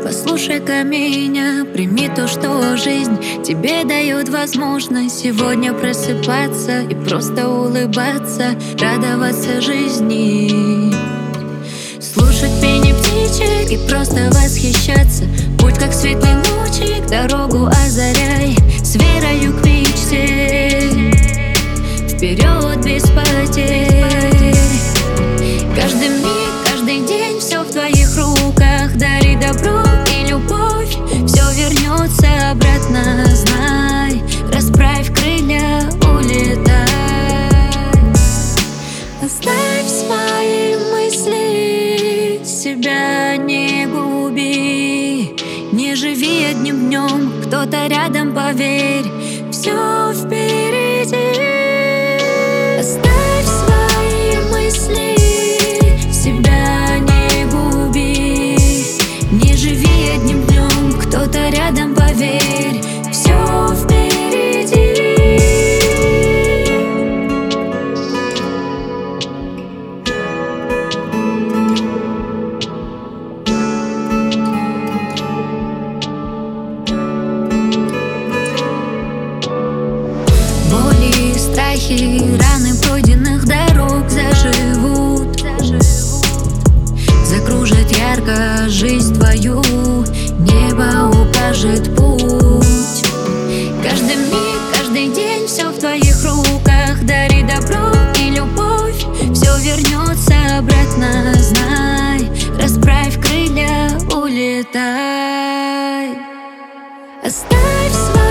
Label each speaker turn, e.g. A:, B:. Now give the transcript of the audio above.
A: Послушай-ка меня, прими то, что жизнь тебе дает возможность сегодня просыпаться и просто улыбаться, радоваться жизни. Слушать пение птичек и просто восхищаться. Путь как светлый лучик, дорогу озаряй, с верою к мечте, вперед без потерь. Каждый миг, каждый день, все в твоих руках. Дари добро и любовь, все вернется обратно. Знай, расправь крылья, улетай. Оставь свои мысли, себя не губи. Не живи одним днем, кто-то рядом, поверь, все впереди. Оставь свои мысли, себя не губи. Не живи одним днем, кто-то рядом, поверь, все впереди. Боли, страхи, раны пройденных дорог заживут, закружит ярко жизнь твою, небо укажет путь. Каждый миг, каждый день, все в твоих руках. Дари добро и любовь, все вернется обратно. Знай, расправь крылья, улетай. Оставь